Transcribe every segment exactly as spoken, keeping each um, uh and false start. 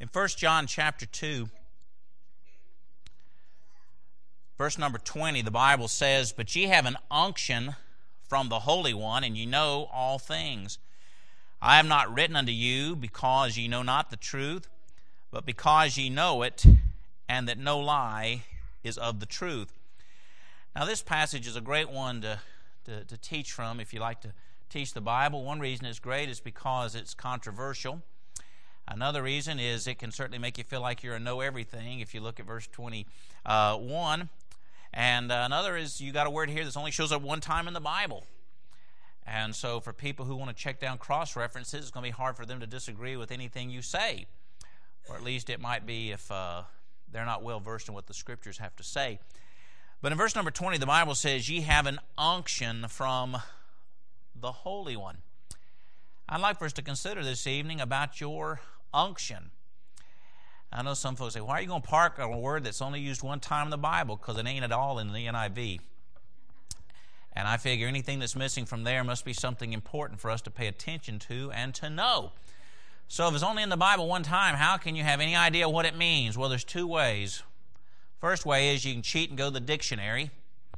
In First John chapter two, verse number twenty, the Bible says, "But ye have an unction from the Holy One, and ye know all things. I have not written unto you because ye know not the truth, but because ye know it, and that no lie is of the truth." Now this passage is a great one to, to, to teach from if you like to teach the Bible. One reason it's great is because it's controversial. Another reason is it can certainly make you feel like you're a know-everything if you look at verse twenty-one. And uh, another is you got a word here that only shows up one time in the Bible. And so for people who want to check down cross-references, it's going to be hard for them to disagree with anything you say. Or at least it might be if uh, they're not well-versed in what the Scriptures have to say. But in verse number twenty, the Bible says, "Ye have an unction from the Holy One." I'd like for us to consider this evening about your unction. I know some folks say, why are you going to park on a word that's only used one time in the Bible? Because it ain't at all in the N I V. And I figure anything that's missing from there must be something important for us to pay attention to and to know. So if it's only in the Bible one time, how can you have any idea what it means? Well, there's two ways. First way is you can cheat and go to the dictionary.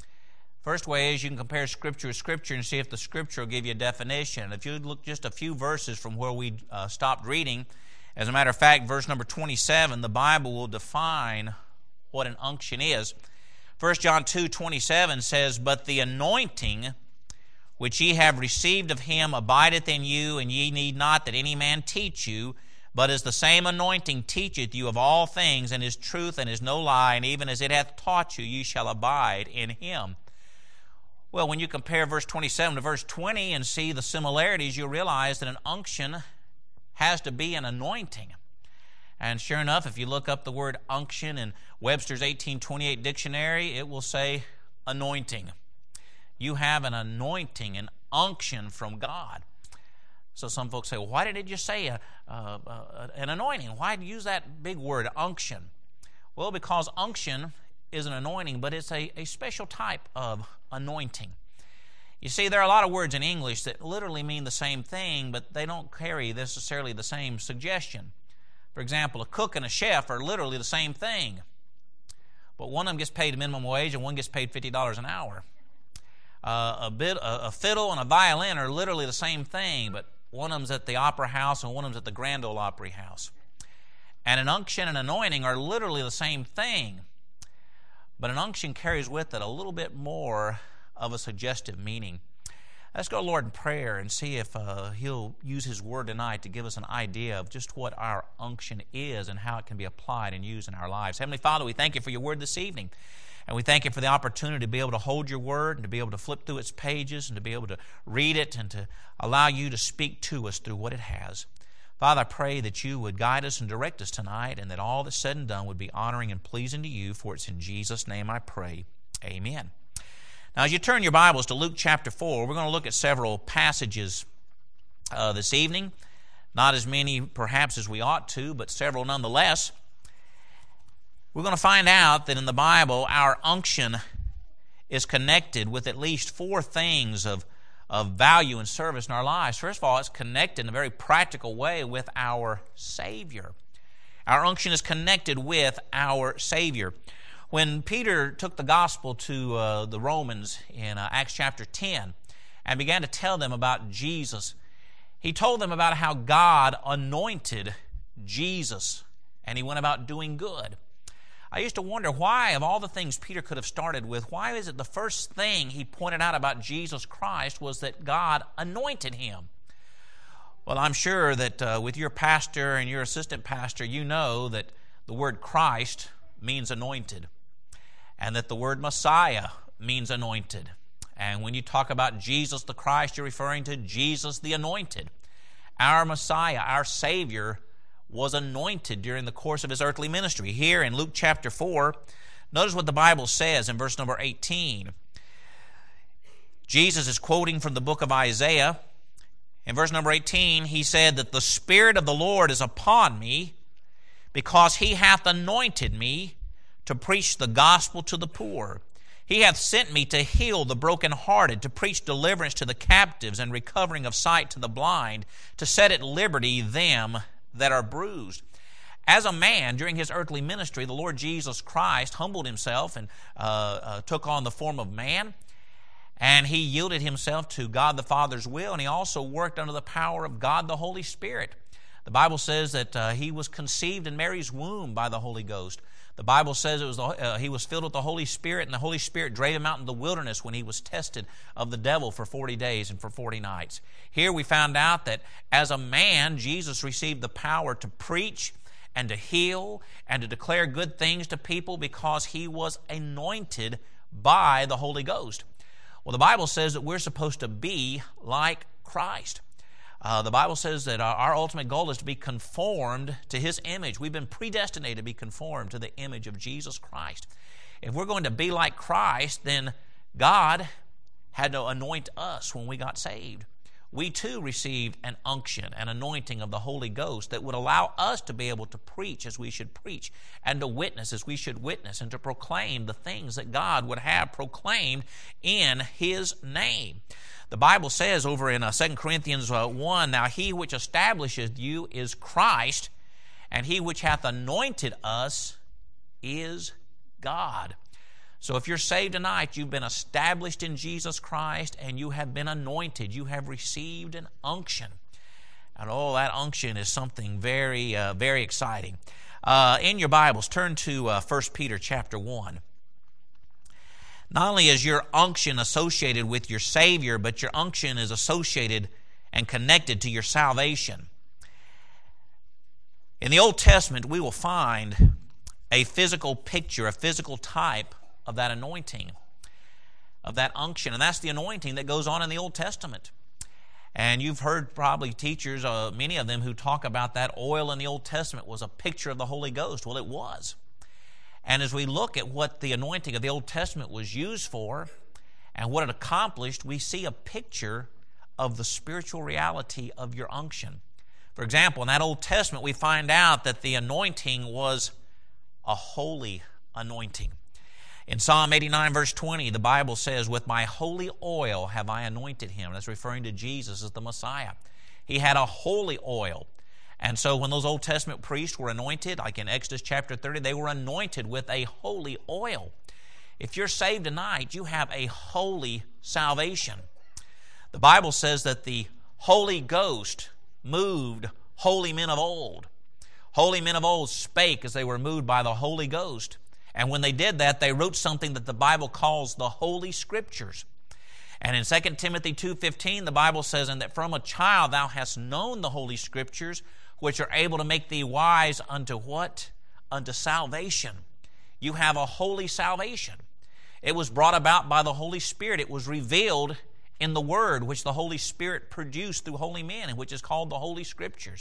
First way is you can compare Scripture with Scripture and see if the Scripture will give you a definition. If you look just a few verses from where we uh, stopped reading, as a matter of fact, verse number twenty-seven, the Bible will define what an unction is. First John two twenty-seven says, "But the anointing which ye have received of him abideth in you, and ye need not that any man teach you, but as the same anointing teacheth you of all things, and is truth and is no lie, and even as it hath taught you, ye shall abide in him." Well, when you compare verse twenty-seven to verse twenty and see the similarities, you'll realize that an unction has to be an anointing. And sure enough, if you look up the word unction in Webster's eighteen twenty-eight dictionary, it will say anointing. You have an anointing, an unction from God. So some folks say, well, why did it just say a, a, a, an anointing? Why use that big word, unction? Well, because unction is an anointing, but it's a, a special type of anointing. You see, there are a lot of words in English that literally mean the same thing, but they don't carry necessarily the same suggestion. For example, a cook and a chef are literally the same thing, but one of them gets paid minimum wage and one gets paid fifty dollars an hour. Uh, a, bit, a, a fiddle and a violin are literally the same thing, but one of them's at the Opera House and one of them's at the Grand Ole Opry House. And an unction and anointing are literally the same thing, but an unction carries with it a little bit more of a suggestive meaning. Let's go to Lord in prayer and see if uh, He'll use His Word tonight to give us an idea of just what our unction is and how it can be applied and used in our lives. Heavenly Father, we thank You for Your Word this evening. And we thank You for the opportunity to be able to hold Your Word and to be able to flip through its pages and to be able to read it and to allow You to speak to us through what it has. Father, I pray that You would guide us and direct us tonight and that all that's said and done would be honoring and pleasing to You, for it's in Jesus' name I pray. Amen. Now, as you turn your Bibles to Luke chapter four, we're going to look at several passages uh, this evening. Not as many, perhaps, as we ought to, but several nonetheless. We're going to find out that in the Bible, our unction is connected with at least four things of, of value and service in our lives. First of all, it's connected in a very practical way with our Savior. Our unction is connected with our Savior. When Peter took the gospel to uh, the Romans in uh, Acts chapter ten and began to tell them about Jesus, he told them about how God anointed Jesus and He went about doing good. I used to wonder why, of all the things Peter could have started with, why is it the first thing he pointed out about Jesus Christ was that God anointed Him? Well, I'm sure that uh, with your pastor and your assistant pastor, you know that the word Christ means anointed, and that the word Messiah means anointed. And when you talk about Jesus the Christ, you're referring to Jesus the anointed. Our Messiah, our Savior, was anointed during the course of His earthly ministry. Here in Luke chapter four, notice what the Bible says in verse number eighteen. Jesus is quoting from the book of Isaiah. In verse number eighteen, he said that the Spirit of the Lord is upon me, because He hath anointed me to preach the gospel to the poor. He hath sent me to heal the brokenhearted, to preach deliverance to the captives, and recovering of sight to the blind, to set at liberty them that are bruised. as a man, during his earthly ministry, the Lord Jesus Christ humbled himself and uh, uh, took on the form of man, and he yielded himself to God the Father's will, and he also worked under the power of God the Holy Spirit. The Bible says that uh, he was conceived in Mary's womb by the Holy Ghost. The Bible says it was the, uh, he was filled with the Holy Spirit, and the Holy Spirit drave him out in the wilderness when he was tested of the devil for forty days and for forty nights. Here we found out that as a man, Jesus received the power to preach and to heal and to declare good things to people because he was anointed by the Holy Ghost. Well, the Bible says that we're supposed to be like Christ. Uh, the Bible says that our, our ultimate goal is to be conformed to His image. We've been predestinated to be conformed to the image of Jesus Christ. If we're going to be like Christ, then God had to anoint us when we got saved. We too received an unction, an anointing of the Holy Ghost that would allow us to be able to preach as we should preach, and to witness as we should witness, and to proclaim the things that God would have proclaimed in His name. The Bible says over in uh, Second Corinthians uh, one, "Now he which establisheth you is Christ, and he which hath anointed us is God." So if you're saved tonight, you've been established in Jesus Christ, and you have been anointed. You have received an unction. And oh, that unction is something very, uh, very exciting. Uh, in your Bibles, turn to uh, First Peter chapter one. Not only is your unction associated with your Savior, but your unction is associated and connected to your salvation. In the Old Testament, we will find a physical picture, a physical type of that anointing, of that unction. And that's the anointing that goes on in the Old Testament. And you've heard probably teachers, uh, many of them, who talk about that oil in the Old Testament was a picture of the Holy Ghost. Well, it was. And as we look at what the anointing of the Old Testament was used for and what it accomplished, we see a picture of the spiritual reality of your unction. For example, in that Old Testament, we find out that the anointing was a holy anointing. In Psalm eighty-nine, verse twenty, the Bible says, "With my holy oil have I anointed him." That's referring to Jesus as the Messiah. He had a holy oil. And so when those Old Testament priests were anointed, like in Exodus chapter thirty, they were anointed with a holy oil. If you're saved tonight, you have a holy salvation. The Bible says that the Holy Ghost moved holy men of old. Holy men of old spake as they were moved by the Holy Ghost. And when they did that, they wrote something that the Bible calls the Holy Scriptures. And in Second Timothy two fifteen, the Bible says, "And that from a child thou hast known the Holy Scriptures, which are able to make thee wise unto" what? Unto salvation. You have a holy salvation. It was brought about by the Holy Spirit. It was revealed in the Word, which the Holy Spirit produced through holy men, and which is called the Holy Scriptures.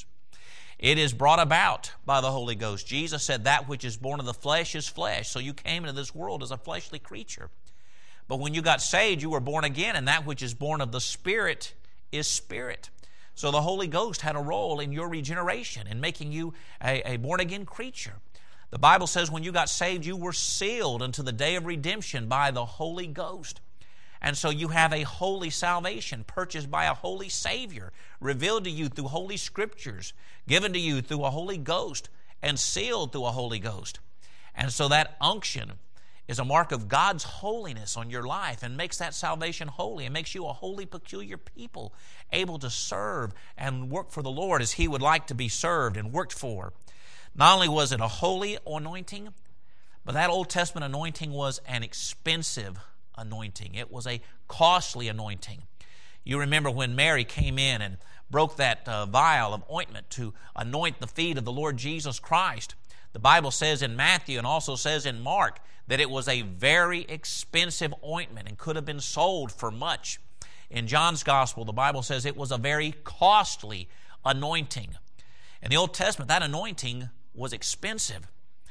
It is brought about by the Holy Ghost. Jesus said, "That which is born of the flesh is flesh." So you came into this world as a fleshly creature. But when you got saved, you were born again, and that which is born of the Spirit is spirit. So the Holy Ghost had a role in your regeneration, in making you a, a born-again creature. The Bible says when you got saved, you were sealed unto the day of redemption by the Holy Ghost. And so you have a holy salvation purchased by a holy Savior, revealed to you through Holy Scriptures, given to you through a Holy Ghost, and sealed through a Holy Ghost. And so that unction is a mark of God's holiness on your life, and makes that salvation holy, and makes you a holy, peculiar people, able to serve and work for the Lord as He would like to be served and worked for. Not only was it a holy anointing, but that Old Testament anointing was an expensive anointing. It was a costly anointing. You remember when Mary came in and broke that uh, vial of ointment to anoint the feet of the Lord Jesus Christ. The Bible says in Matthew and also says in Mark that it was a very expensive ointment and could have been sold for much. In John's Gospel, the Bible says it was a very costly anointing. In the Old Testament, that anointing was expensive.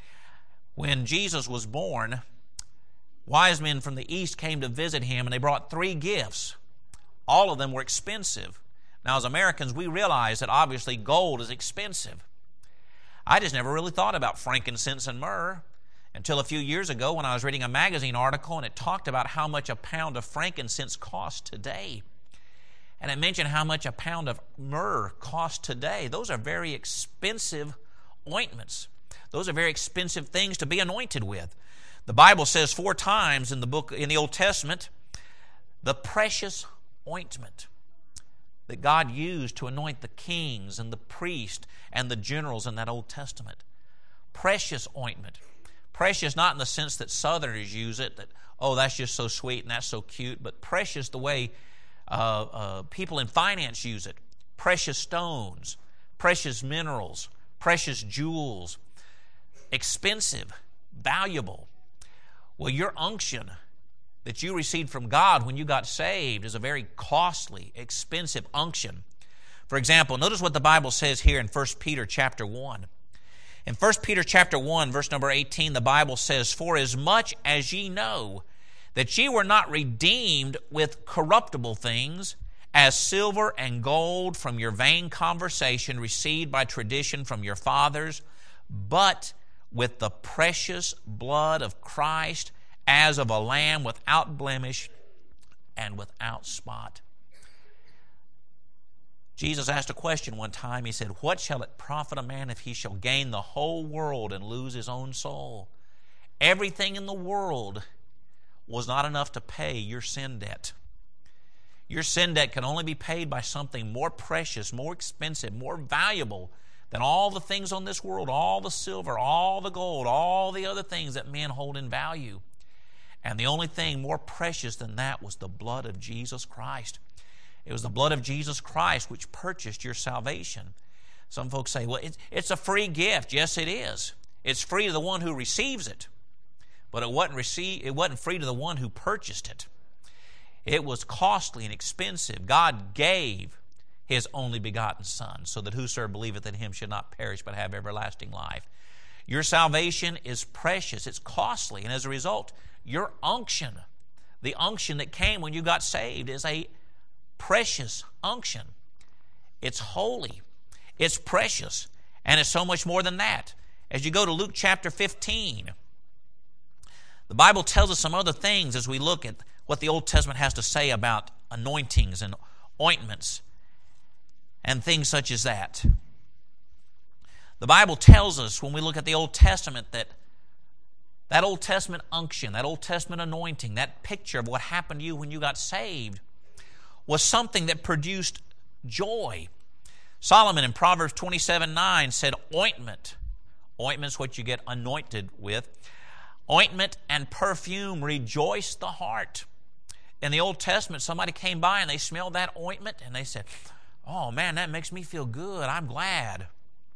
When Jesus was born, wise men from the east came to visit him, and they brought three gifts. All of them were expensive. Now, as Americans, we realize that obviously gold is expensive. I just never really thought about frankincense and myrrh until a few years ago when I was reading a magazine article, and it talked about how much a pound of frankincense costs today. And it mentioned how much a pound of myrrh costs today. Those are very expensive ointments. Those are very expensive things to be anointed with. The Bible says four times in the book in the Old Testament, the precious ointment that God used to anoint the kings and the priests and the generals in that Old Testament. Precious ointment. Precious not in the sense that Southerners use it, that, oh, that's just so sweet and that's so cute, but precious the way uh, uh, people in finance use it. Precious stones, precious minerals, precious jewels, expensive, valuable. Well, your unction that you received from God when you got saved is a very costly, expensive unction. For example, notice what the Bible says here in First Peter chapter one. In First Peter chapter one, verse number eighteen, the Bible says, "For as much as ye know that ye were not redeemed with corruptible things, as silver and gold from your vain conversation received by tradition from your fathers, but with the precious blood of Christ, as of a lamb without blemish and without spot." Jesus asked a question one time. He said, "What shall it profit a man if he shall gain the whole world and lose his own soul?" Everything in the world was not enough to pay your sin debt. Your sin debt can only be paid by something more precious, more expensive, more valuable than all the things on this world, all the silver, all the gold, all the other things that men hold in value. And the only thing more precious than that was the blood of Jesus Christ. It was the blood of Jesus Christ which purchased your salvation. Some folks say, well, it's, it's a free gift. Yes, it is. It's free to the one who receives it. But it wasn't, receive, it wasn't free to the one who purchased it. It was costly and expensive. God gave His only begotten Son, so that whosoever believeth in Him should not perish but have everlasting life. Your salvation is precious. It's costly. And as a result, your unction, the unction that came when you got saved, is a precious unction. It's holy. It's precious. And it's so much more than that. As you go to Luke chapter fifteen, the Bible tells us some other things as we look at what the Old Testament has to say about anointings and ointments and things such as that. The Bible tells us when we look at the Old Testament that that Old Testament unction, that Old Testament anointing, that picture of what happened to you when you got saved was something that produced joy. Solomon in Proverbs twenty-seven nine said, ointment, ointment's what you get anointed with, ointment and perfume rejoice the heart. In the Old Testament, somebody came by and they smelled that ointment and they said, oh man, that makes me feel good. I'm glad.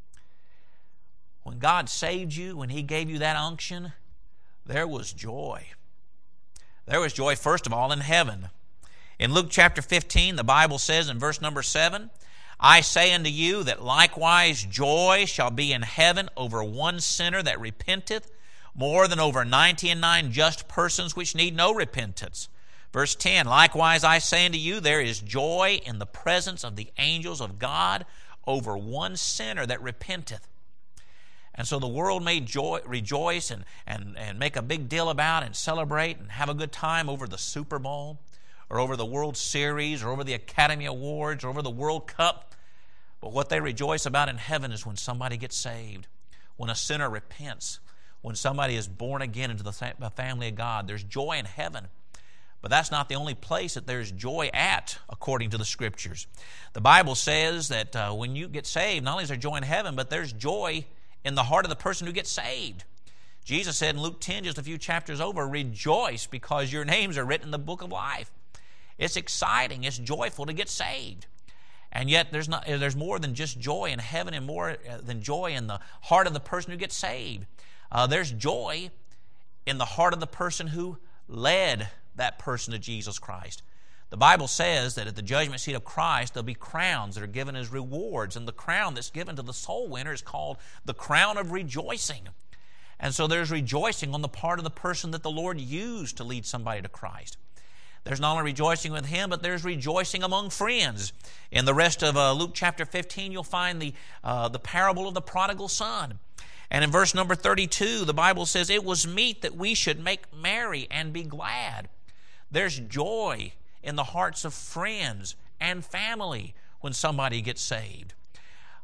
When God saved you, when He gave you that unction, there was joy. There was joy, first of all, in heaven. In Luke chapter fifteen, the Bible says in verse number seven, I say unto you that likewise joy shall be in heaven over one sinner that repenteth, more than over ninety and nine just persons which need no repentance. Verse ten, likewise I say unto you, there is joy in the presence of the angels of God over one sinner that repenteth. And so the world may joy, rejoice and, and, and make a big deal about and celebrate and have a good time over the Super Bowl or over the World Series or over the Academy Awards or over the World Cup. But what they rejoice about in heaven is when somebody gets saved, when a sinner repents, when somebody is born again into the family of God. There's joy in heaven. But that's not the only place that there's joy at, according to the Scriptures. The Bible says that uh, when you get saved, not only is there joy in heaven, but there's joy in the heart of the person who gets saved. Jesus said in Luke ten, just a few chapters over, rejoice because your names are written in the book of life. It's exciting. It's joyful to get saved. And yet there's not there's more than just joy in heaven and more than joy in the heart of the person who gets saved. Uh, there's joy in the heart of the person who led that person to Jesus Christ. The Bible says that at the judgment seat of Christ there'll be crowns that are given as rewards, and the crown that's given to the soul winner is called the crown of rejoicing. And so there's rejoicing on the part of the person that the Lord used to lead somebody to Christ. There's not only rejoicing with him, but there's rejoicing among friends. In the rest of uh, Luke chapter fifteen, you'll find the, uh, the parable of the prodigal son. And in verse number thirty-two, the Bible says, it was meet that we should make merry and be glad. There's joy in the hearts of friends and family when somebody gets saved.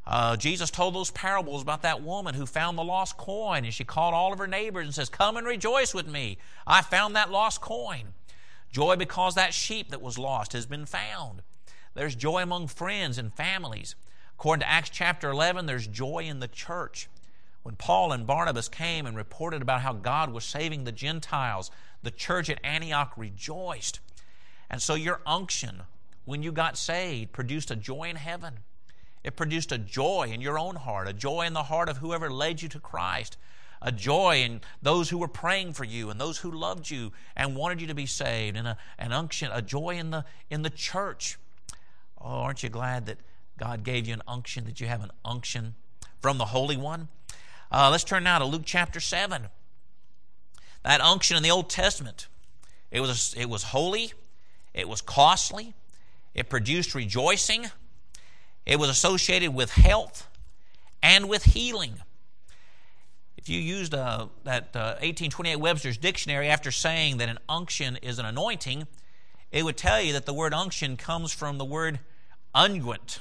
Uh, Jesus told those parables about that woman who found the lost coin, and she called all of her neighbors and says, "Come and rejoice with me. I found that lost coin." Joy because that sheep that was lost has been found. There's joy among friends and families. According to Acts chapter eleven, there's joy in the church. When Paul and Barnabas came and reported about how God was saving the Gentiles, the church at Antioch rejoiced. And so your unction, when you got saved, produced a joy in heaven. It produced a joy in your own heart, a joy in the heart of whoever led you to Christ, a joy in those who were praying for you and those who loved you and wanted you to be saved, and a, an unction, a joy in the, in the church. Oh, aren't you glad that God gave you an unction, that you have an unction from the Holy One? Uh, let's turn now to Luke chapter seven. That unction in the Old Testament, it was, it was holy, it was costly, it produced rejoicing, it was associated with health and with healing. If you used uh, that uh, eighteen twenty-eight Webster's Dictionary after saying that an unction is an anointing, it would tell you that the word unction comes from the word unguent.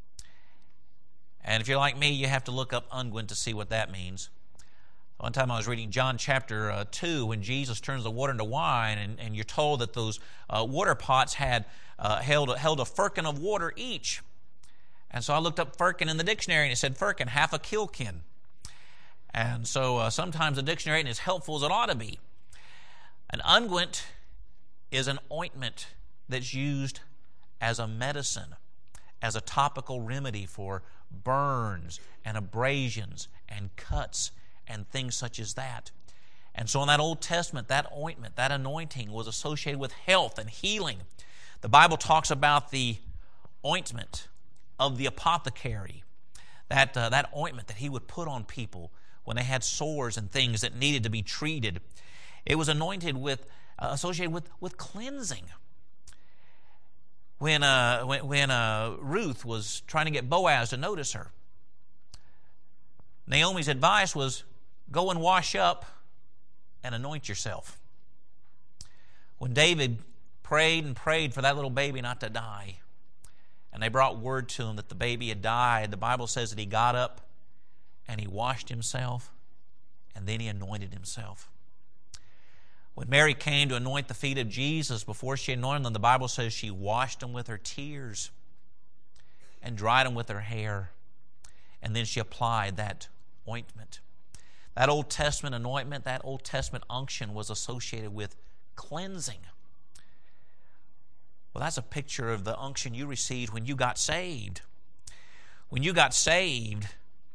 And if you're like me, you have to look up unguent to see what that means. One time I was reading John chapter uh, two when Jesus turns the water into wine, and, and you're told that those uh, water pots had uh, held, held a firkin of water each. And so I looked up firkin in the dictionary, and it said firkin, half a kilkin. And so uh, sometimes the dictionary isn't as helpful as it ought to be. An unguent is an ointment that's used as a medicine, as a topical remedy for burns and abrasions and cuts and things such as that. And so in that Old Testament, that ointment, that anointing was associated with health and healing. The Bible talks about the ointment of the apothecary, that, uh, that ointment that he would put on people when they had sores and things that needed to be treated. It was anointed with, uh, associated with, with cleansing. When, uh, when, when uh, Ruth was trying to get Boaz to notice her, Naomi's advice was, go and wash up and anoint yourself. When David prayed and prayed for that little baby not to die, and they brought word to him that the baby had died, the Bible says that he got up and he washed himself, and then he anointed himself. When Mary came to anoint the feet of Jesus, before she anointed them, the Bible says she washed them with her tears and dried them with her hair, and then she applied that ointment. That Old Testament anointment, that Old Testament unction was associated with cleansing. Well, that's a picture of the unction you received when you got saved. When you got saved,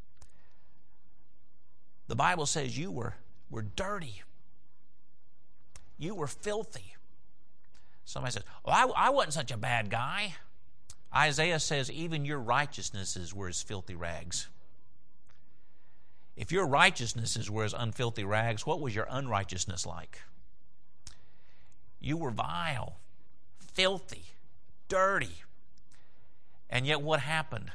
the Bible says you were, were dirty. You were filthy. Somebody says, oh, I, I wasn't such a bad guy. Isaiah says even your righteousnesses were as filthy rags. If your righteousnesses were as unfilthy rags, what was your unrighteousness like? You were vile, filthy, dirty. And yet what happened?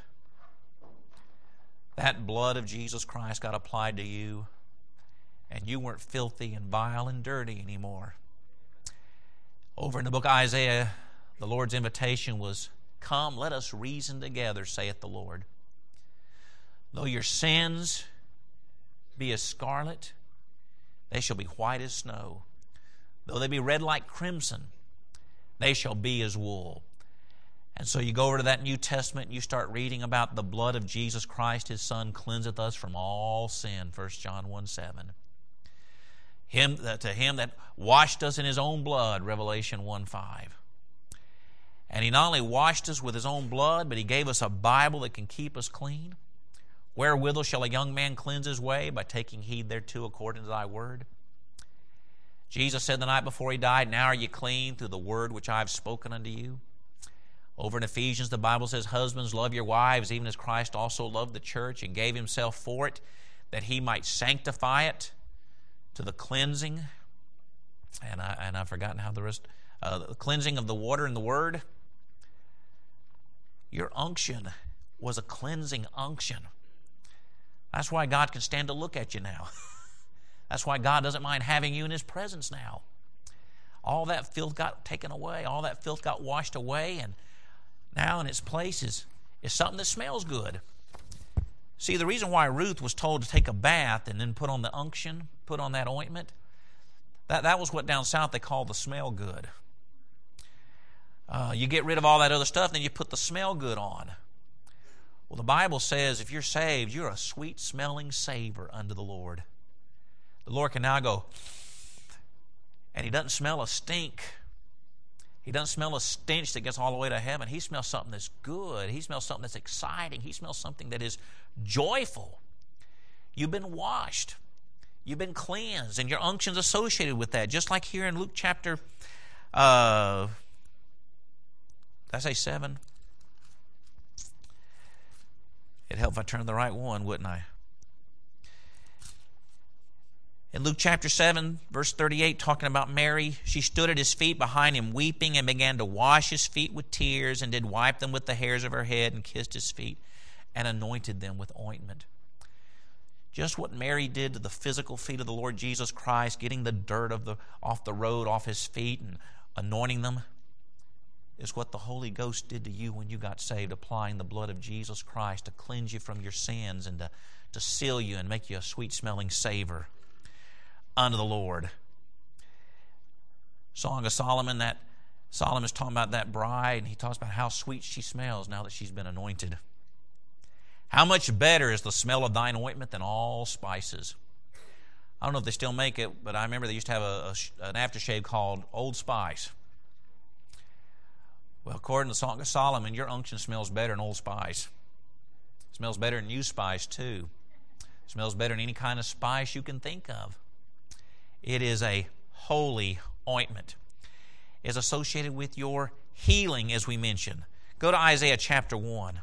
That blood of Jesus Christ got applied to you, and you weren't filthy and vile and dirty anymore. Over in the book of Isaiah, the Lord's invitation was, come, let us reason together, saith the Lord. Though your sins be as scarlet, they shall be white as snow. Though they be red like crimson, they shall be as wool. And so you go over to that New Testament and you start reading about the blood of Jesus Christ, His Son, cleanseth us from all sin, First John one seven. Him, to Him that washed us in His own blood, Revelation one five. And He not only washed us with His own blood, but He gave us a Bible that can keep us clean. Wherewithal shall a young man cleanse his way? By taking heed thereto according to Thy word. Jesus said the night before He died, now are ye clean through the word which I have spoken unto you. Over in Ephesians, the Bible says, husbands, love your wives, even as Christ also loved the church and gave Himself for it, that He might sanctify it to the cleansing. And, I, and I've forgotten how the rest, uh, the cleansing of the water and the word. Your unction was a cleansing unction. That's why God can stand to look at you now. That's why God doesn't mind having you in His presence now. All that filth got taken away. All that filth got washed away, and now in its place is, is something that smells good. See, the reason why Ruth was told to take a bath and then put on the unction, put on that ointment, that, that was what down south they call the smell good. Uh, you get rid of all that other stuff, then you put the smell good on. Well, the Bible says if you're saved, you're a sweet-smelling savor unto the Lord. The Lord can now go, and He doesn't smell a stink. He doesn't smell a stench that gets all the way to heaven. He smells something that's good. He smells something that's exciting. He smells something that is joyful. You've been washed. You've been cleansed, and your unction's associated with that. Just like here in Luke chapter, uh, did I say seven? It'd help if I turned the right one, wouldn't I? In Luke chapter seven, verse thirty-eight, talking about Mary, she stood at His feet behind Him weeping and began to wash His feet with tears and did wipe them with the hairs of her head and kissed His feet and anointed them with ointment. Just what Mary did to the physical feet of the Lord Jesus Christ, getting the dirt of the, off the road, off His feet and anointing them, is what the Holy Ghost did to you when you got saved, applying the blood of Jesus Christ to cleanse you from your sins and to, to seal you and make you a sweet-smelling savor unto the Lord. Song of Solomon, that Solomon's talking about that bride, and he talks about how sweet she smells now that she's been anointed. How much better is the smell of thine ointment than all spices? I don't know if they still make it, but I remember they used to have a, a, an aftershave called Old Spice. Well, according to the Song of Solomon, your unction smells better than Old Spice. It smells better than new spice, too. It smells better than any kind of spice you can think of. It is a holy ointment. It is associated with your healing, as we mentioned. Go to Isaiah chapter one.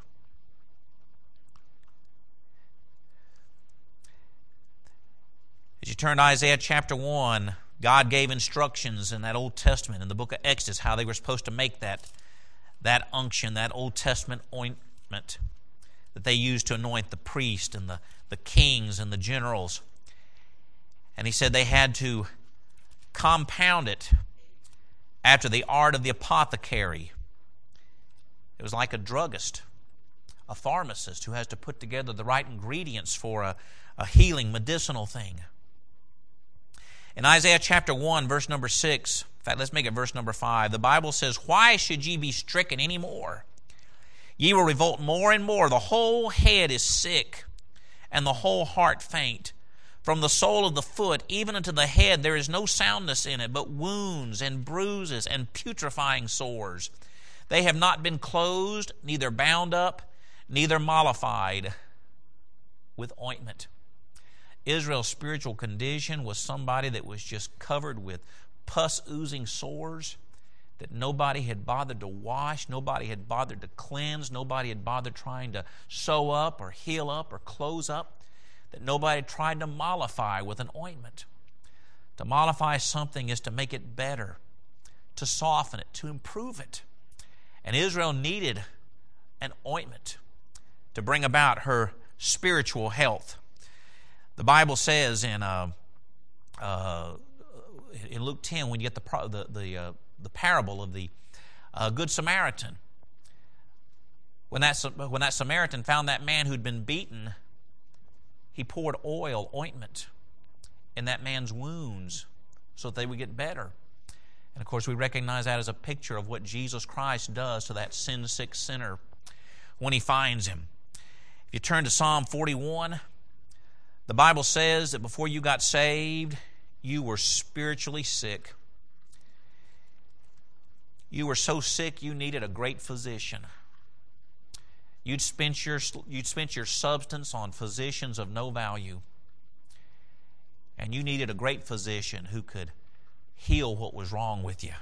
As you turn to Isaiah chapter one, God gave instructions in that Old Testament, in the book of Exodus, how they were supposed to make that, that unction, that Old Testament ointment that they used to anoint the priest and the, the kings and the generals. And He said they had to compound it after the art of the apothecary. It was like a druggist, a pharmacist who has to put together the right ingredients for a, a healing medicinal thing. In Isaiah chapter one, verse number six, in fact, let's make it verse number five, the Bible says, "Why should ye be stricken any more? Ye will revolt more and more. The whole head is sick, and the whole heart faint. From the sole of the foot even unto the head there is no soundness in it, but wounds and bruises and putrefying sores. They have not been closed, neither bound up, neither mollified with ointment." Israel's spiritual condition was somebody that was just covered with pus-oozing sores that nobody had bothered to wash, nobody had bothered to cleanse, nobody had bothered trying to sew up or heal up or close up, that nobody tried to mollify with an ointment. To mollify something is to make it better, to soften it, to improve it. And Israel needed an ointment to bring about her spiritual health. The Bible says in uh, uh, in Luke ten, when you get the the the, uh, the parable of the uh, Good Samaritan, when that when that Samaritan found that man who'd been beaten, he poured oil, ointment, in that man's wounds so that they would get better. And of course, we recognize that as a picture of what Jesus Christ does to that sin-sick sinner when He finds him. If you turn to Psalm forty-one, the Bible says that before you got saved, you were spiritually sick. You were so sick you needed a great physician. You'd spent your, you'd spent your substance on physicians of no value. And you needed a great physician who could heal what was wrong with you.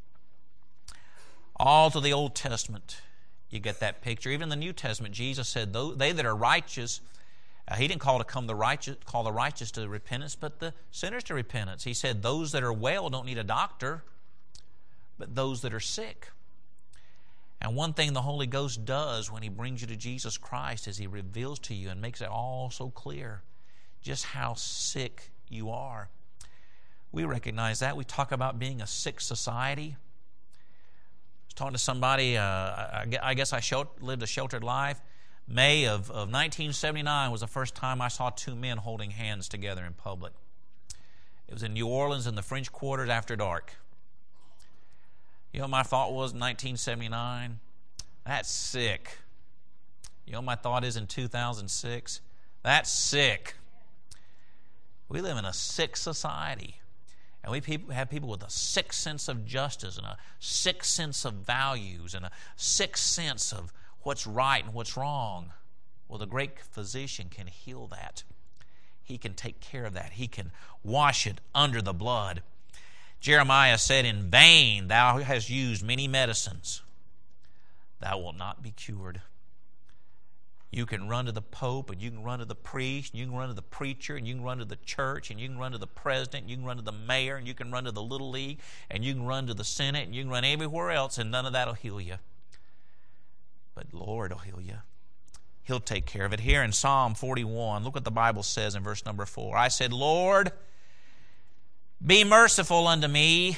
All through the Old Testament, you get that picture. Even in the New Testament, Jesus said, they that are righteous, Uh, he didn't call to come the righteous, call the righteous to repentance, but the sinners to repentance. He said those that are well don't need a doctor, but those that are sick. And one thing the Holy Ghost does when He brings you to Jesus Christ is He reveals to you and makes it all so clear just how sick you are. We recognize that. We talk about being a sick society. I was talking to somebody, uh, I guess I lived a sheltered life. May of, of nineteen seventy-nine was the first time I saw two men holding hands together in public. It was in New Orleans in the French Quarters after dark. You know what my thought was in nineteen seventy-nine? That's sick. You know what my thought is in two thousand six? That's sick. We live in a sick society. And we people have people with a sick sense of justice and a sick sense of values and a sick sense of what's right and what's wrong. Well, the great physician can heal that. He can take care of that. He can wash it under the blood. Jeremiah said, "In vain thou hast used many medicines. Thou wilt not be cured." You can run to the Pope, and you can run to the priest, and you can run to the preacher, and you can run to the church, and you can run to the president, and you can run to the mayor, and you can run to the Little League, and you can run to the Senate, and you can run everywhere else, and none of that will heal you. But Lord will heal you. He'll take care of it. Here in Psalm forty-one, look what the Bible says in verse number four. I said, "Lord, be merciful unto me,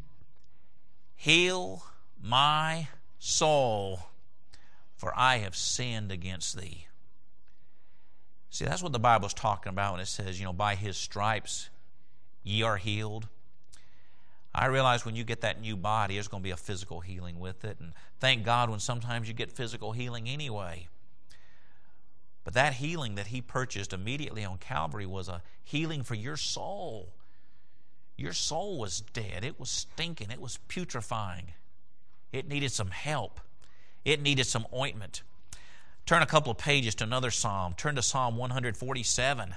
heal my soul, for I have sinned against thee." See, that's what the Bible's talking about when it says, you know, by his stripes ye are healed. I realize when you get that new body, there's going to be a physical healing with it. And thank God when sometimes you get physical healing anyway. But that healing that he purchased immediately on Calvary was a healing for your soul. Your soul was dead. It was stinking. It was putrefying. It needed some help. It needed some ointment. Turn a couple of pages to another psalm. Turn to Psalm one forty-seven.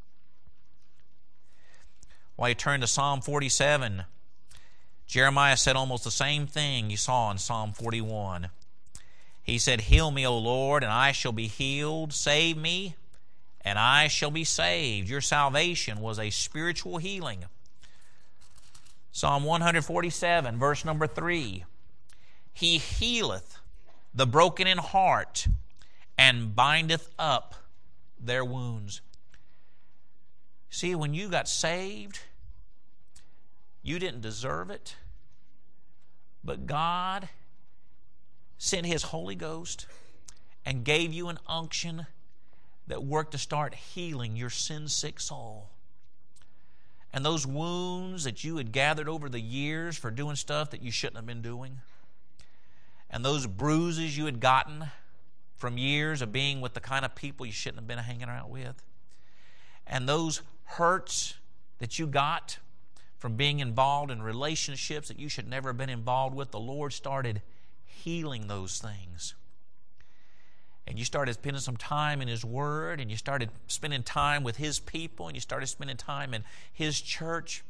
While you turn to Psalm forty-seven, Jeremiah said almost the same thing you saw in Psalm forty-one. He said, "Heal me, O Lord, and I shall be healed. Save me, and I shall be saved." Your salvation was a spiritual healing. Psalm one forty-seven, verse number three. He healeth the broken in heart, and bindeth up their wounds. See, when you got saved, you didn't deserve it, but God sent his Holy Ghost and gave you an unction that worked to start healing your sin-sick soul. And those wounds that you had gathered over the years for doing stuff that you shouldn't have been doing, and those bruises you had gotten from years of being with the kind of people you shouldn't have been hanging out with, and those hurts that you got from being involved in relationships that you should never have been involved with, the Lord started healing those things. And you started spending some time in his Word, and you started spending time with his people, and you started spending time in his church.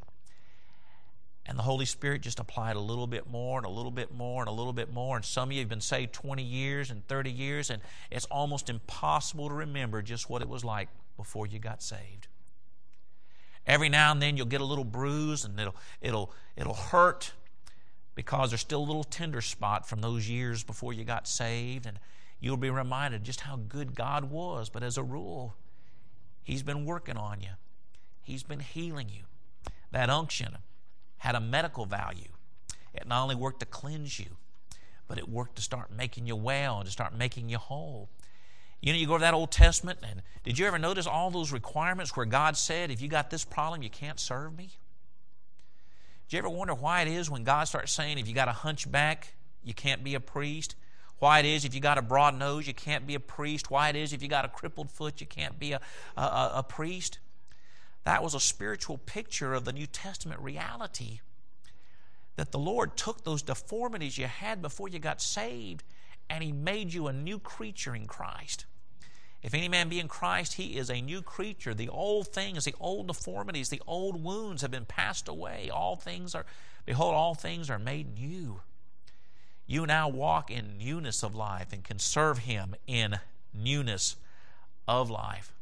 And the Holy Spirit just applied a little bit more and a little bit more and a little bit more. And some of you have been saved twenty years and thirty years, and it's almost impossible to remember just what it was like before you got saved. Every now and then you'll get a little bruise, and it'll it'll it'll hurt because there's still a little tender spot from those years before you got saved, and you'll be reminded just how good God was. But as a rule, he's been working on you. He's been healing you. That unction had a medical value. It not only worked to cleanse you, but it worked to start making you well and to start making you whole. You know, you go to that Old Testament, and did you ever notice all those requirements where God said, if you got this problem, you can't serve me? Did you ever wonder why it is when God starts saying, if you got a hunchback, you can't be a priest? Why it is if you got a broad nose, you can't be a priest? Why it is if you got a crippled foot, you can't be a, a, a, a priest? That was a spiritual picture of the New Testament reality, that the Lord took those deformities you had before you got saved, and he made you a new creature in Christ. If any man be in Christ, he is a new creature. The old things, the old deformities, the old wounds have been passed away. All things are, behold, all things are made new. You now walk in newness of life and can serve him in newness of life.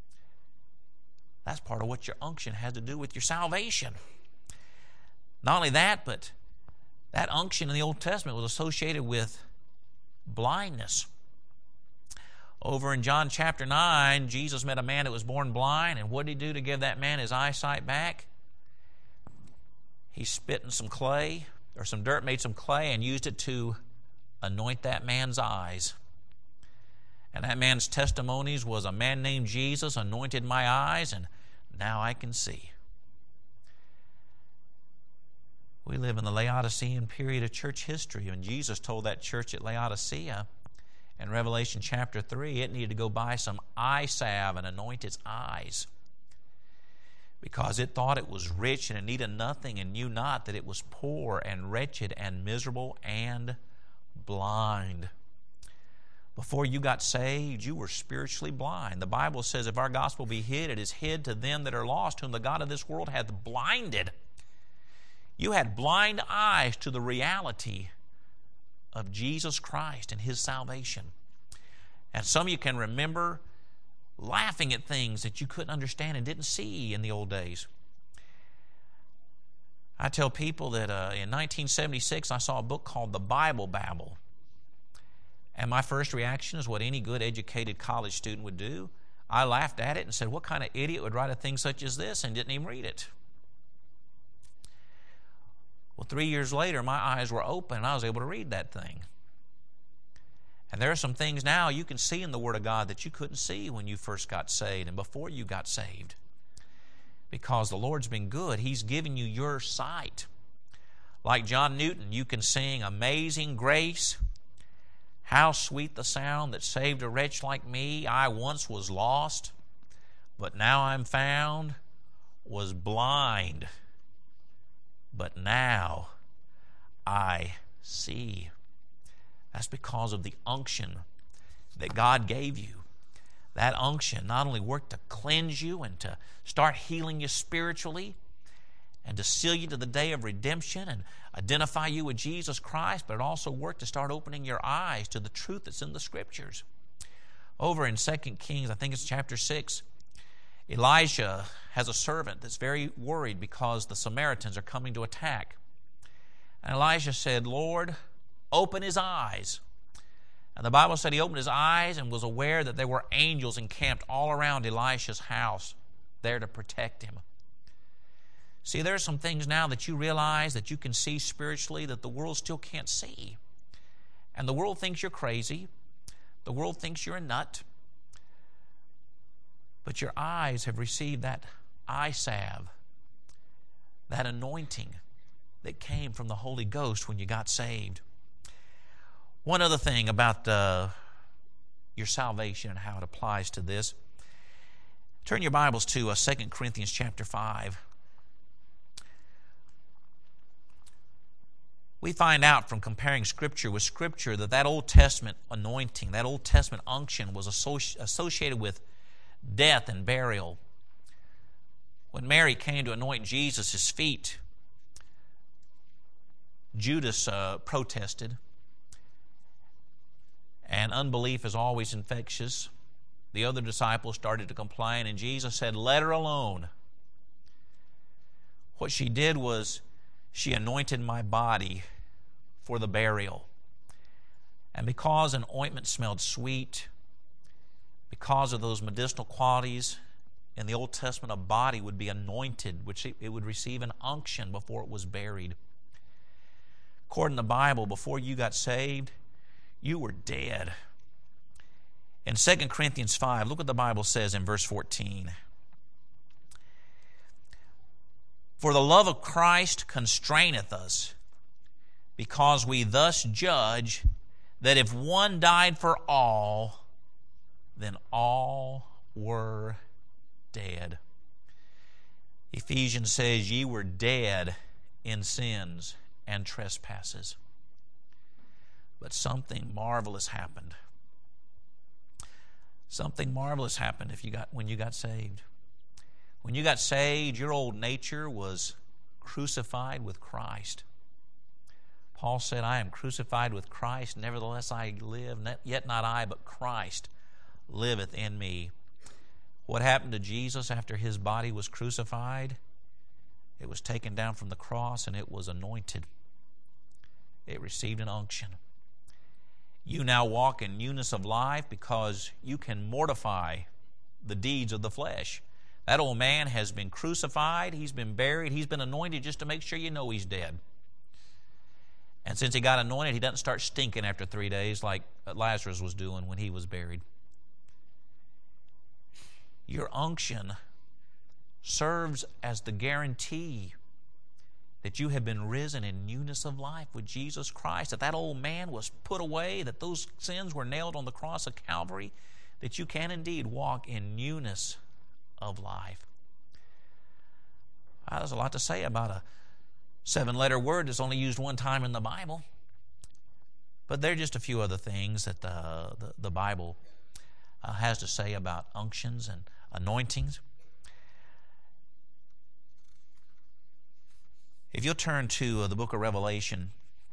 That's part of what your unction has to do with your salvation. Not only that, but that unction in the Old Testament was associated with blindness. Over in John chapter nine, Jesus met a man that was born blind, and what did he do to give that man his eyesight back? He spit in some clay, or some dirt, made some clay, and used it to anoint that man's eyes. And that man's testimonies was, a man named Jesus anointed my eyes, and now I can see. We live in the Laodicean period of church history, and Jesus told that church at Laodicea in Revelation chapter three it needed to go buy some eye salve and anoint its eyes, because it thought it was rich and it needed nothing, and knew not that it was poor and wretched and miserable and blind. Before you got saved, you were spiritually blind. The Bible says, if our gospel be hid, it is hid to them that are lost, whom the God of this world hath blinded. You had blind eyes to the reality of Jesus Christ and His salvation. And some of you can remember laughing at things that you couldn't understand and didn't see in the old days. I tell people that uh, in nineteen seventy-six I saw a book called The Bible Babble. And my first reaction is what any good educated college student would do. I laughed at it and said, what kind of idiot would write a thing such as this, and didn't even read it? Well, three years later, my eyes were open and I was able to read that thing. And there are some things now you can see in the Word of God that you couldn't see when you first got saved and before you got saved. Because the Lord's been good. He's given you your sight. Like John Newton, you can sing Amazing Grace. How sweet the sound that saved a wretch like me. I once was lost, but now I'm found, was blind, but now I see. That's because of the unction that God gave you. That unction not only worked to cleanse you and to start healing you spiritually and to seal you to the day of redemption and identify you with Jesus Christ, but it also worked to start opening your eyes to the truth that's in the Scriptures. Over in Second Kings, I think it's chapter six, Elijah has a servant that's very worried because the Samaritans are coming to attack. And Elijah said, Lord, open his eyes. And the Bible said he opened his eyes and was aware that there were angels encamped all around Elisha's house there to protect him. See, there are some things now that you realize that you can see spiritually that the world still can't see. And the world thinks you're crazy. The world thinks you're a nut. But your eyes have received that eye salve, that anointing that came from the Holy Ghost when you got saved. One other thing about uh, your salvation and how it applies to this. Turn your Bibles to uh, Second Corinthians chapter five. We find out from comparing Scripture with Scripture that that Old Testament anointing, that Old Testament unction was associ- associated with death and burial. When Mary came to anoint Jesus' feet, Judas uh, protested. And unbelief is always infectious. The other disciples started to complain, and Jesus said, let her alone. What she did was she anointed my body for the burial. And because an ointment smelled sweet, because of those medicinal qualities, in the Old Testament a body would be anointed, which it would receive an unction before it was buried. According to the Bible, before you got saved, you were dead. In Second Corinthians five, look what the Bible says in verse fourteen. For the love of Christ constraineth us, because we thus judge that if one died for all, then all were dead. Ephesians says, ye were dead in sins and trespasses. But something marvelous happened. Something marvelous happened if you got when you got saved. When you got saved, your old nature was crucified with Christ. Paul said, I am crucified with Christ, nevertheless I live, yet not I, but Christ liveth in me. What happened to Jesus after his body was crucified? It was taken down from the cross and it was anointed. It received an unction. You now walk in newness of life because you can mortify the deeds of the flesh. That old man has been crucified, he's been buried, he's been anointed just to make sure you know he's dead. And since he got anointed, he doesn't start stinking after three days like Lazarus was doing when he was buried. Your unction serves as the guarantee that you have been risen in newness of life with Jesus Christ, that that old man was put away, that those sins were nailed on the cross of Calvary, that you can indeed walk in newness of life. Well, there's a lot to say about a seven-letter word that's only used one time in the Bible. But there are just a few other things that the, the, the Bible uh, has to say about unctions and anointings. If you'll turn to uh, the book of Revelation,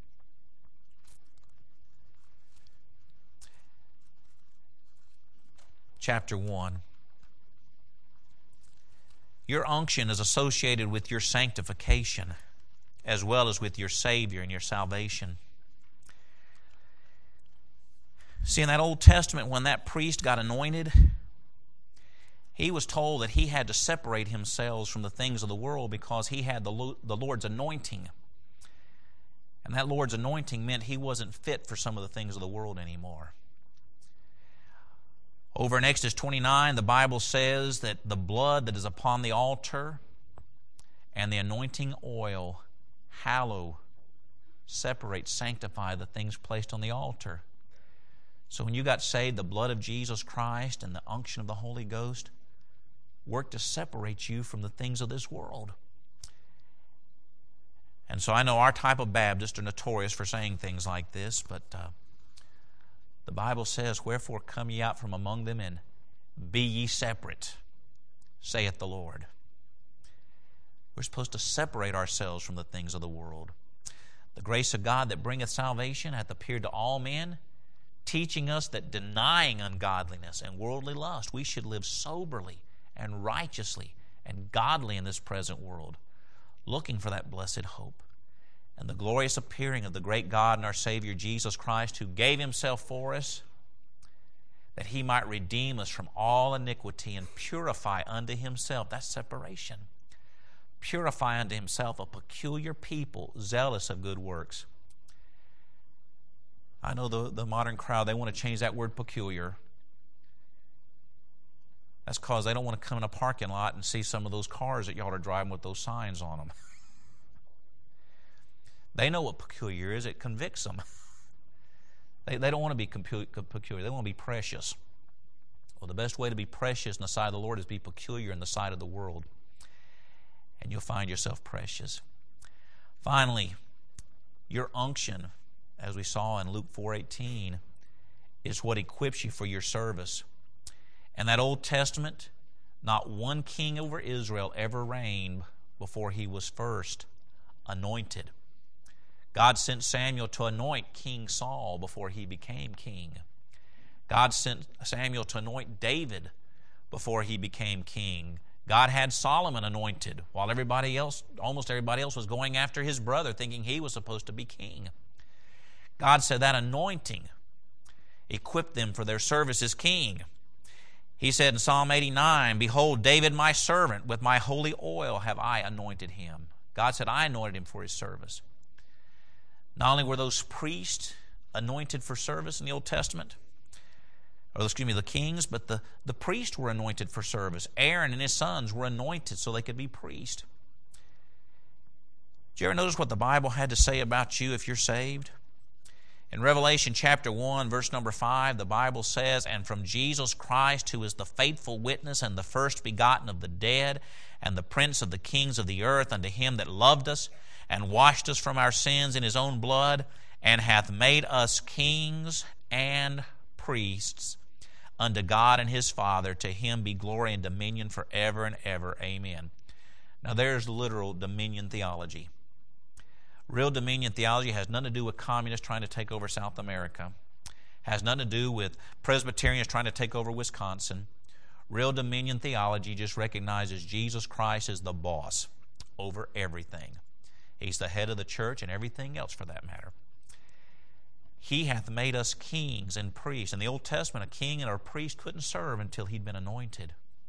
chapter one, your unction is associated with your sanctification as well as with your Savior and your salvation. See, in that Old Testament, when that priest got anointed, he was told that he had to separate himself from the things of the world because he had the, the Lord's anointing. And that Lord's anointing meant he wasn't fit for some of the things of the world anymore. Over in Exodus twenty-nine, the Bible says that the blood that is upon the altar and the anointing oil hallow, separate, sanctify the things placed on the altar. So when you got saved, the blood of Jesus Christ and the unction of the Holy Ghost work to separate you from the things of this world. And so I know our type of Baptists are notorious for saying things like this, but uh, the Bible says, "Wherefore come ye out from among them, and be ye separate, saith the Lord." We're supposed to separate ourselves from the things of the world. The grace of God that bringeth salvation hath appeared to all men, teaching us that denying ungodliness and worldly lust, we should live soberly and righteously and godly in this present world, looking for that blessed hope and the glorious appearing of the great God and our Savior Jesus Christ, who gave himself for us that he might redeem us from all iniquity and purify unto himself, that's separation, purify unto himself a peculiar people, zealous of good works. I know the, the modern crowd, they want to change that word peculiar. That's because they don't want to come in a parking lot and see some of those cars that y'all are driving with those signs on them. They know what peculiar is. It convicts them. They, they don't want to be peculiar. They want to be precious. Well, the best way to be precious in the sight of the Lord is be peculiar in the sight of the world. And you'll find yourself precious. Finally, your unction, as we saw in Luke four eighteen, is what equips you for your service. In that Old Testament, not one king over Israel ever reigned before he was first anointed. God sent Samuel to anoint King Saul before he became king. God sent Samuel to anoint David before he became king. God had Solomon anointed while everybody else, almost everybody else, was going after his brother, thinking he was supposed to be king. God said that anointing equipped them for their service as king. He said in Psalm eighty-nine, "Behold, David my servant, with my holy oil have I anointed him." God said, I anointed him for his service. Not only were those priests anointed for service in the Old Testament, or excuse me, the kings, but the, the priests were anointed for service. Aaron and his sons were anointed so they could be priests. Did you ever notice what the Bible had to say about you if you're saved? In Revelation chapter one, verse number five, the Bible says, "And from Jesus Christ, who is the faithful witness and the first begotten of the dead, and the prince of the kings of the earth, unto him that loved us, and washed us from our sins in his own blood, and hath made us kings and priests unto God and his Father. To him be glory and dominion forever and ever. Amen." Now there's literal dominion theology. Real dominion theology has nothing to do with communists trying to take over South America. Has nothing to do with Presbyterians trying to take over Wisconsin. Real dominion theology just recognizes Jesus Christ as the boss over everything. He's the head of the church and everything else for that matter. He hath made us kings and priests. In the Old Testament, a king and a priest couldn't serve until he'd been anointed.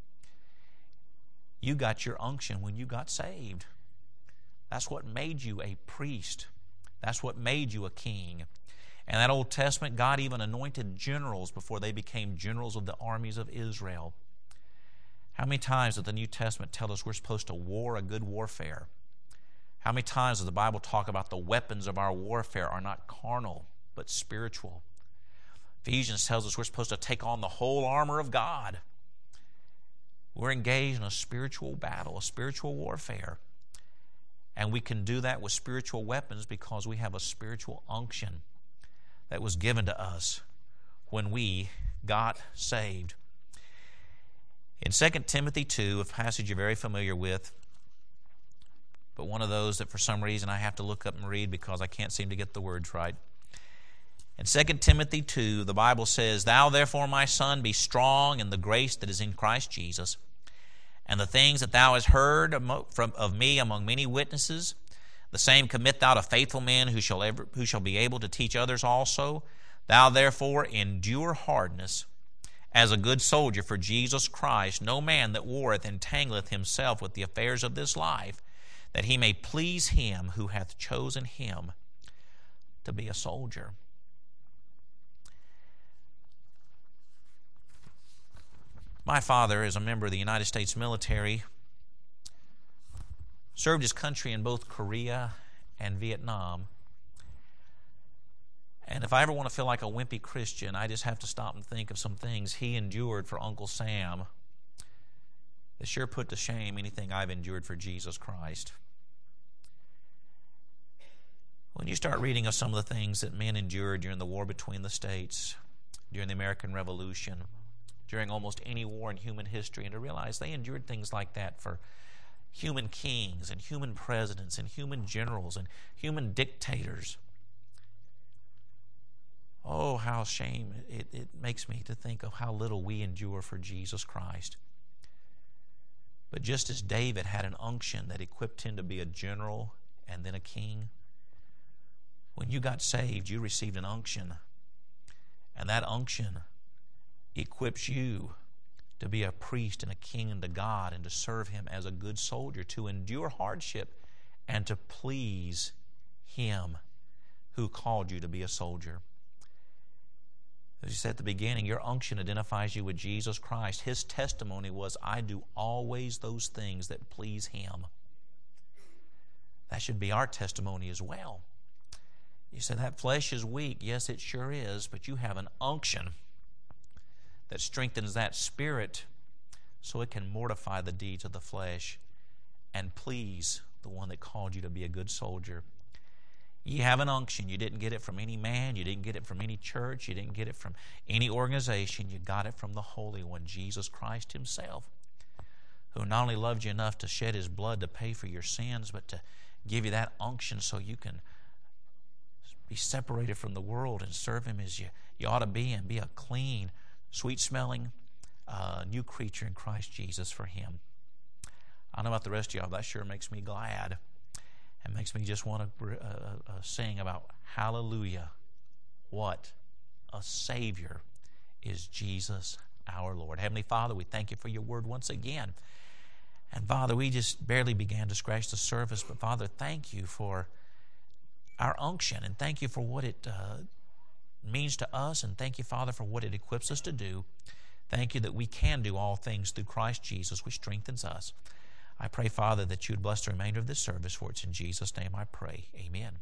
You got your unction when you got saved. That's what made you a priest. That's what made you a king. In that Old Testament, God even anointed generals before they became generals of the armies of Israel. How many times does the New Testament tell us we're supposed to war a good warfare? How many times does the Bible talk about the weapons of our warfare are not carnal, but spiritual? Ephesians tells us we're supposed to take on the whole armor of God. We're engaged in a spiritual battle, a spiritual warfare. And we can do that with spiritual weapons because we have a spiritual unction that was given to us when we got saved. In Second Timothy two, a passage you're very familiar with, but one of those that for some reason I have to look up and read because I can't seem to get the words right. In Second Timothy two, the Bible says, "Thou therefore, my son, be strong in the grace that is in Christ Jesus, and the things that thou hast heard of me among many witnesses, the same commit thou to faithful men who shall ever, who shall be able to teach others also. Thou therefore endure hardness as a good soldier for Jesus Christ. No man that warreth entangleth himself with the affairs of this life, that he may please him who hath chosen him to be a soldier." My father, as a member of the United States military, served his country in both Korea and Vietnam. And if I ever want to feel like a wimpy Christian, I just have to stop and think of some things he endured for Uncle Sam that sure put to shame anything I've endured for Jesus Christ. When you start reading of some of the things that men endured during the war between the states, during the American Revolution, during almost any war in human history, and to realize they endured things like that for human kings and human presidents and human generals and human dictators. Oh, how shame it, it makes me to think of how little we endure for Jesus Christ. But just as David had an unction that equipped him to be a general and then a king, when you got saved, you received an unction. And that unction equips you to be a priest and a king unto God and to serve Him as a good soldier, to endure hardship and to please Him who called you to be a soldier. As you said at the beginning, your unction identifies you with Jesus Christ. His testimony was, "I do always those things that please Him." That should be our testimony as well. You said that flesh is weak. Yes, it sure is, but you have an unction that strengthens that spirit so it can mortify the deeds of the flesh and please the one that called you to be a good soldier. You have an unction. You didn't get it from any man. You didn't get it from any church. You didn't get it from any organization. You got it from the Holy One, Jesus Christ Himself, who not only loved you enough to shed His blood to pay for your sins, but to give you that unction so you can be separated from the world and serve Him as you, you ought to be and be a clean, sweet-smelling uh, new creature in Christ Jesus for Him. I don't know about the rest of y'all, but that sure makes me glad. It makes me just want to uh, uh, sing about hallelujah. What a Savior is Jesus our Lord. Heavenly Father, we thank You for Your word once again. And Father, we just barely began to scratch the surface, but Father, thank You for our unction, and thank You for what it uh, means to us, and thank You, Father, for what it equips us to do. Thank You that we can do all things through Christ Jesus, which strengthens us. I pray, Father, that You would bless the remainder of this service, for it's in Jesus' name I pray. Amen.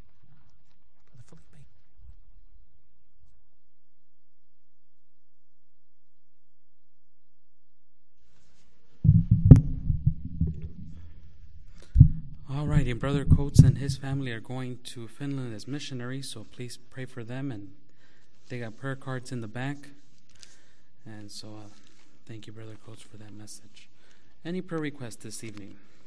All righty, Brother Coates and his family are going to Finland as missionaries, so please pray for them, and they got prayer cards in the back. And so uh, thank you, Brother Coates, for that message. Any prayer requests this evening?